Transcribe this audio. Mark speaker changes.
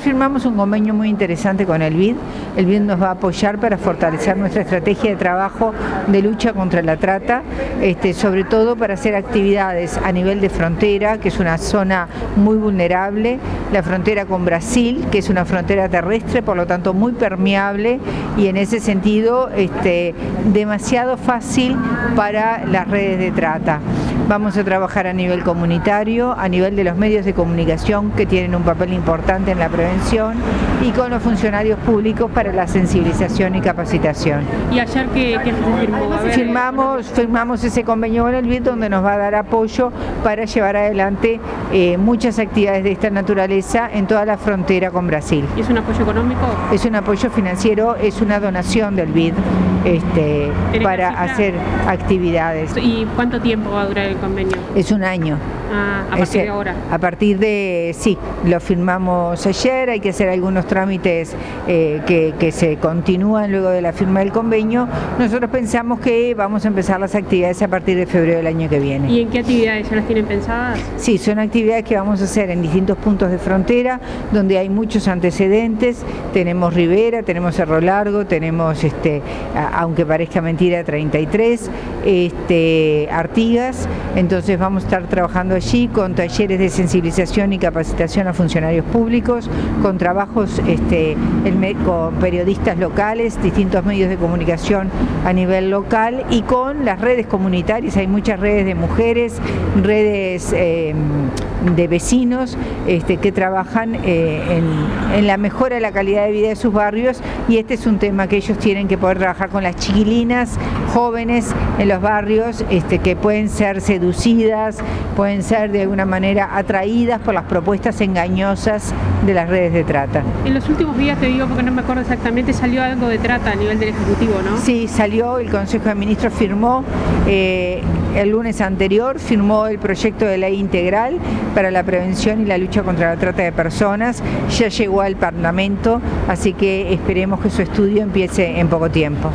Speaker 1: firmamos un convenio muy interesante con el BID. El BID nos va a apoyar para fortalecer nuestra estrategia de trabajo de lucha contra la trata, sobre todo para hacer actividades a nivel de frontera, que es una zona muy vulnerable, la frontera con Brasil, que es una frontera terrestre, por lo tanto muy permeable y en ese sentido demasiado fácil para las redes de trata. Vamos a trabajar a nivel comunitario, a nivel de los medios de comunicación que tienen un papel importante en la prevención y con los funcionarios públicos para la sensibilización y capacitación.
Speaker 2: ¿Y ayer qué se firmó?
Speaker 1: Firmamos ese convenio con el BID donde nos va a dar apoyo para llevar adelante muchas actividades de esta naturaleza en toda la frontera con Brasil.
Speaker 2: ¿Y es un apoyo económico?
Speaker 1: Es un apoyo financiero, es una donación del BID para hacer actividades.
Speaker 2: ¿Y cuánto tiempo va a durar el convenio?
Speaker 1: Es un año.
Speaker 2: A partir de ahora.
Speaker 1: A partir de, sí, lo firmamos ayer, hay que hacer algunos trámites que se continúan luego de la firma del convenio. Nosotros pensamos que vamos a empezar las actividades a partir de febrero del año que viene.
Speaker 2: ¿Y en qué actividades ya las tienen pensadas?
Speaker 1: Sí, son actividades que vamos a hacer en distintos puntos de frontera, donde hay muchos antecedentes. Tenemos Rivera, tenemos Cerro Largo, tenemos, aunque parezca mentira, 33, Artigas. Entonces vamos a estar trabajando allí con talleres de sensibilización y capacitación a funcionarios públicos, con trabajos con periodistas locales, distintos medios de comunicación a nivel local y con las redes comunitarias. Hay muchas redes de mujeres, redes de vecinos que trabajan en la mejora de la calidad de vida de sus barrios, y este es un tema que ellos tienen que poder trabajar con las chiquilinas jóvenes en los barrios que pueden ser seducidas, pueden ser de alguna manera atraídas por las propuestas engañosas de las redes de trata.
Speaker 2: En los últimos días, te digo porque no me acuerdo exactamente, salió algo de trata a nivel del Ejecutivo, ¿no?
Speaker 1: Sí, salió, el Consejo de Ministros firmó el lunes anterior, firmó el proyecto de ley integral para la prevención y la lucha contra la trata de personas. Ya llegó al Parlamento, así que esperemos que su estudio empiece en poco tiempo.